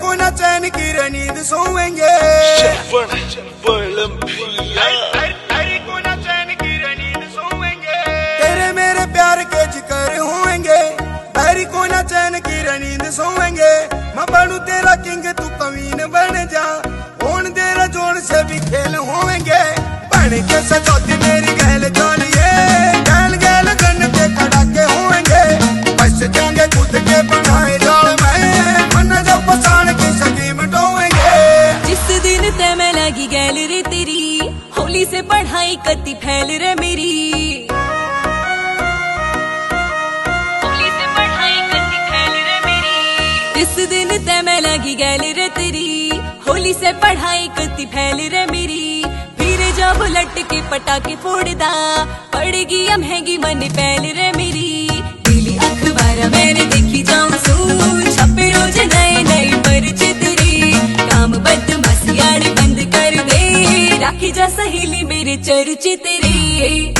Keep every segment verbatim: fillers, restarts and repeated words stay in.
को ना चैन की नींद सोएंगे, को ना चैन की नींद सोएंगे। तेरे मेरे प्यार के जिक्र होएंगे, बैरी को ना चैन की नींद सोएंगे। मैं बनू तेरा किंग तू कमीन बन जा, होन तेरा जोड़ से भी खेल होएंगे। बन के सजौती मेरी गहल जानिए, गैल गैल गन के खड़ाके होएंगे। बस जाएंगे खुद के बनाए जाल में, मन जब पसाण की सकीम ढोएंगे। जिस दिन ते मैं लगी गैल रे तेरी, होली से पढ़ाई कती फैल रे मेरी। होली से पढ़ाई कती फैल रे मेरी। जिस दिन ते मैं लगी गैल रे तेरी, होली से पढ़ाई कती फैल रे मेरी। फिर जब लट के पटाखे फोड़दा, पड़ेगी या महंगी मन पहल रे मेरी। पीली अखबार मैंने देखी जाऊं सूर, छपे रोज नए नए परिचय तेरी। काम बदमाशी आड़े बंद कर दे, राखी जा सहेली मेरे चर्चे तेरे।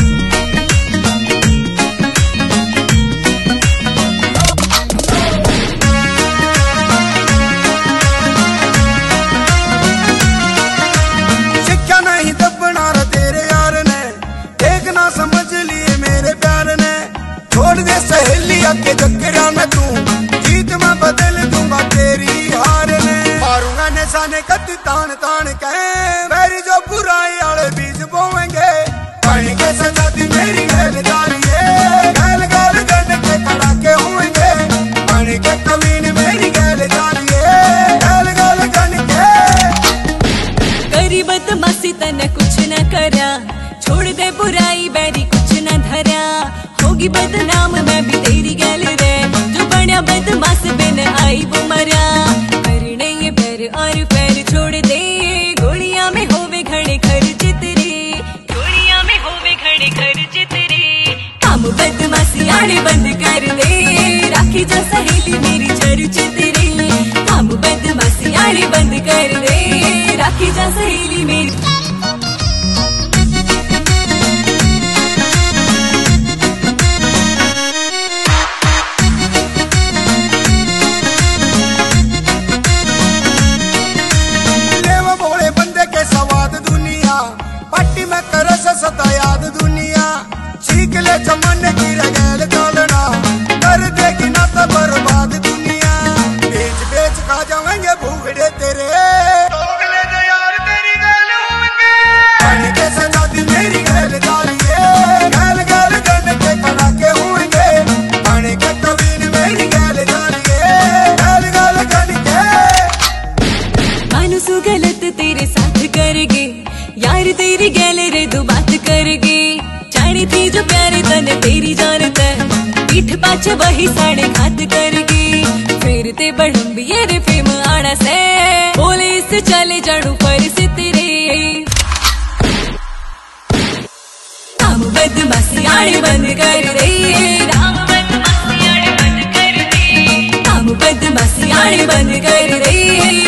छोड़ दे सहेली के चक्करा में तू, जीत मैं बदल दूंगा तेरी हार ने। मारूंगा निशाने कति तान तान के, मेरी जो बुराई आले बीज बोएंगे। पानी के सजाती मेरी गहलदारी है, गैल गैल गन के खड़ाके होएंगे। पानी के कमीन मेरी गहलदारी है, गैल गैल गन के। करी बदमाशी तने कुछ न करा, छोड़ दे बुराई बैरी कुछ न धरा। होगी बदनाम मैं भी तेरी गैल रे, जो बड़ा बदमाश बिन आई वो मरा। करने ये पैर और पैर छोड़ दे, गोलियां में होवे खड़े खर्च तेरे। गोलियां में होवे खड़े खर्च तेरे। काम बदमाशी आड़े बंद कर दे, राखी जा सहेली मेरी चर्च तेरे। काम बदमाशी आड़े बंद कर दे, राखी जा सहेली मेरी। सदा याद दुनिया सीख ले जमाने की रगैल चलना, कर देगी ना तो बर्बाद दुनिया। बेच बेच खा जाएंगे भूखड़े तेरे, ले जा यार तेरी गैल होंगे। पानी के सजाती मेरी गैल डालिए, गैल गैल गन के खड़ाके होंगे। पानी के कमीन मेरी गैल डालिए, गैल गैल गन के। मानुसु गलत तेरे साथ करगे, यार तेरी गैल रे दो बात करगे। जानी थी जो प्यारे तने तेरी जानता, पीठ पाछे वही साढ़े घात करगे। फिर ते बढ़म्बिये रे फेम आना से, पुलिस चले जाड़ू पर से तेरे। काम बदमाशी आड़े बंद कर दे, काम बदमाशी आड़े बंद कर दे। काम बदमाशी आड़े बंद कर दे।